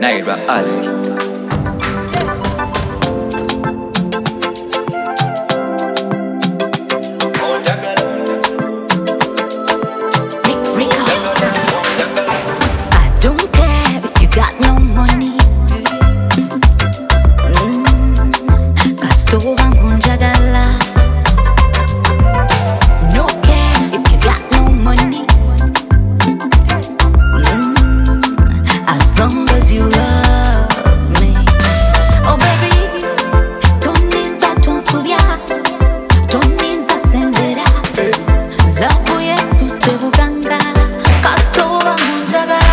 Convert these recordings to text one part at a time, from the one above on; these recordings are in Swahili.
Naira Ali. I don't care if you got no money. Kasitoba nkunjagala. No care if you got no money. As long as you love me. Oh baby, toniza tonsubya, toniza sendera. Love yesu sebuganga. Kasitoba nkunjagala.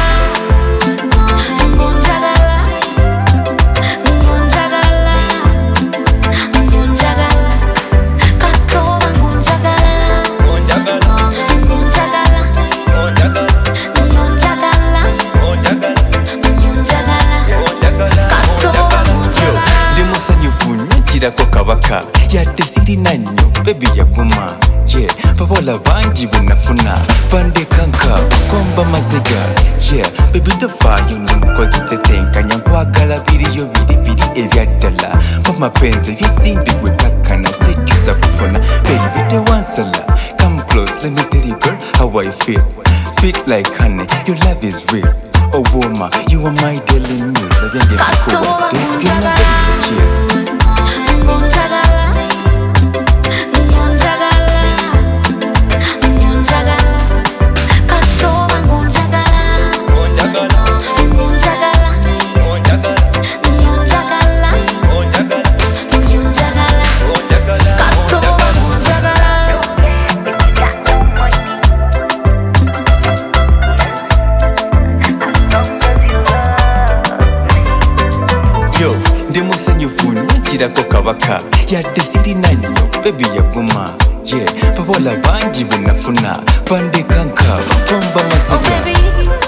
Kirako kabaka yadde sirina nnyo baby yaguma yeah babola bangi benafuna bandekanka komba maziga yeah baby tofaayo n'omukozi tetenkanya nkwagala biriyo biri ebyaddala bamapenzi ebyesimbi gwe takkana sejjuza kufuna baby tewansala come close let me tell you girl how I feel sweet like honey your love is real oh woman you are my daily meal labyange bikuwadde yeah. Yo, ndi musanyufu kirako kabaka yadde sirina nnyo baby yaguma yeah babola bangi benafuna bandekanka komba maziga. Oh baby